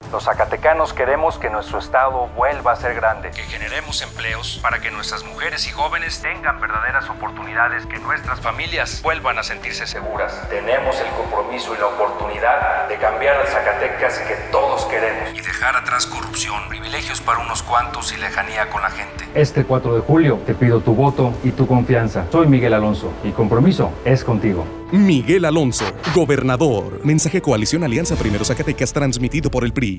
Los zacatecanos queremos que nuestro estado vuelva a ser grande, que generemos empleos para que nuestras mujeres y jóvenes tengan verdaderas oportunidades, que nuestras familias vuelvan a sentirse seguras. Tenemos el compromiso y la oportunidad de cambiar al Zacatecas que todos queremos y dejar atrás corrupción, privilegios para unos cuantos y lejanía con la gente. Este 4 de julio te pido tu voto y tu confianza. Soy Miguel Alonso y compromiso es contigo. Miguel Alonso, gobernador. Mensaje Coalición Alianza Primero Zacatecas transmitido por el PRI.